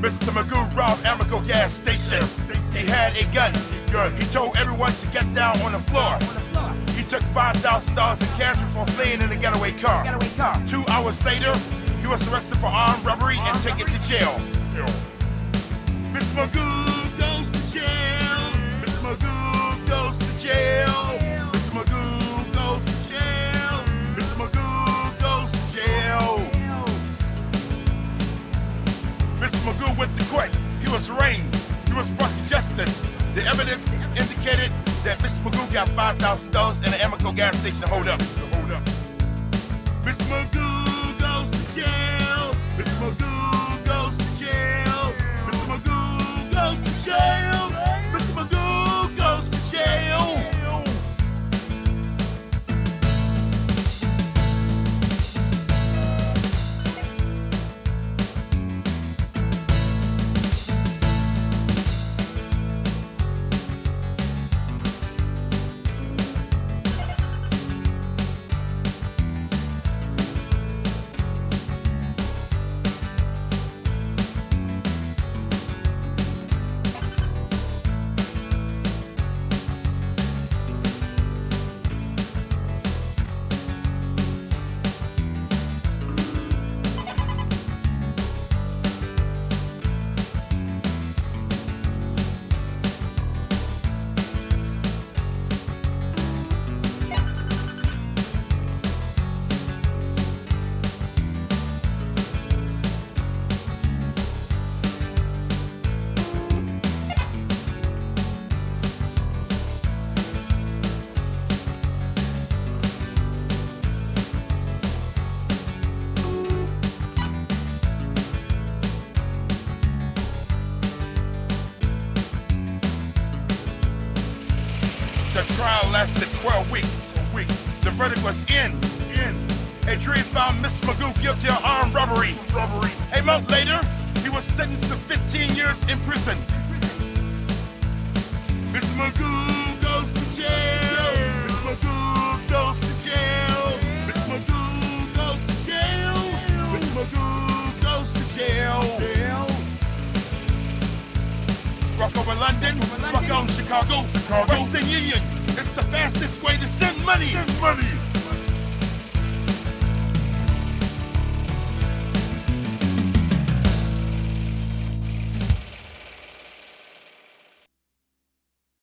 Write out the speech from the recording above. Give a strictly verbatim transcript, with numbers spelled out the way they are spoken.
Mister Magoo robbed Amoco gas station. He had a gun. He told everyone to get down on the floor. He took five thousand dollars in cash before fleeing in a getaway car. Two hours later, he was arrested for armed robbery and taken to jail. Mister Magoo goes to jail. Mister Magoo goes to jail. Mister Magoo goes to jail. Mister Magoo goes to jail. Mister Magoo went to court. He was arraigned. He was brought to justice. The evidence indicated that Mister Magoo got five thousand dollars in an Amoco gas station hold up. Hold up. Mister Magoo goes to jail. Mister Magoo goes to jail. Mister Magoo goes to jail. Mister Magoo goes to jail. The trial lasted twelve weeks. The verdict was in. in. A jury found Mister Magoo guilty of armed robbery. robbery. A month later, he was sentenced to fifteen years in prison. Mister Magoo goes to jail. Mister Magoo goes to jail. Mister Magoo goes to jail. Mister Magoo goes to jail. Rock over London, rock on Chicago, Chicago. Western Union. It's the fastest way to send money. Send money.